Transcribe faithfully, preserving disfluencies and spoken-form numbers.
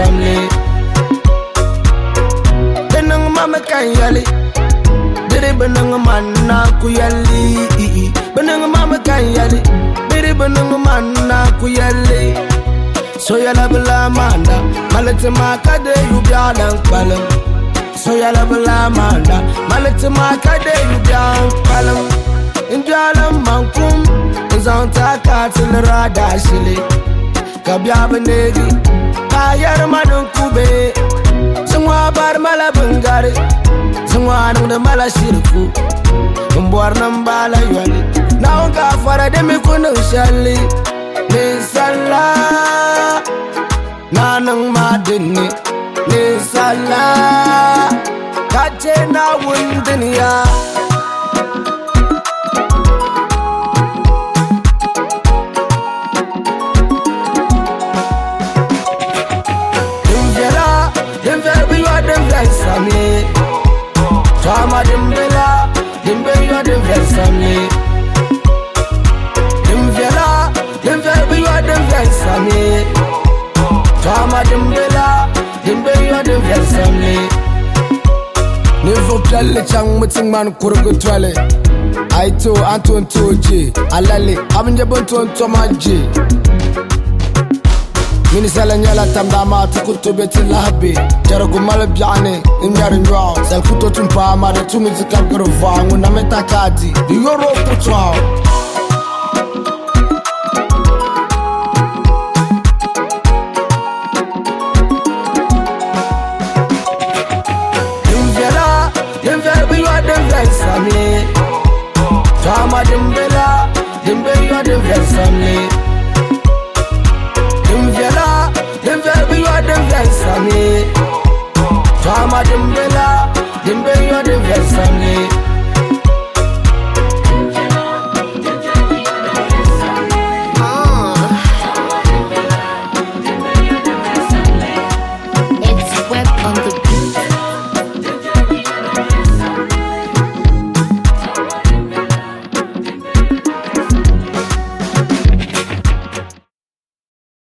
family. Benang mama kan yali, dere benang manna ku yali. Benang mama kan yali, dere benang manna ku yali. So yala bela manda, malete makade you bialang palang. So yala bela manda, malete makade you bialang palang. Injalam mankum, zanta katil radashili. Kabya benegi, kayar madun kube. Semua bar mala bengari, semua nung de mala shirku. Membuar nambala yuali, now kafara demi kunung shali. Nisala, nanang madini. Nisala, kache na wundiniya. Dimvela, dimvela biwa dimvela sami. Chama dimvela, dimvela dimvela sami. Dimvela, dimvela biwa dimvela sami. Chama dimvela, dimvela dimvela sami. Nevo pyalle chang muting man kurugu twale. Aito Anton Toji, Alali, Abinja Bonton Tomaji. Minisala nyala tamdama tukutu beti lahabi. Jaragu malabiane, imyari nywao. Salkuto tumpa amade tumizika grova. Nguna meta kadi, yoro putwao. Dimvela, dimvela biwa dimvela sami. Chama dimvela, dimvela dimvela sami. Dimvela, dimvela biwa dimvela sami. Chama dimvela, dimvela dimvela sami.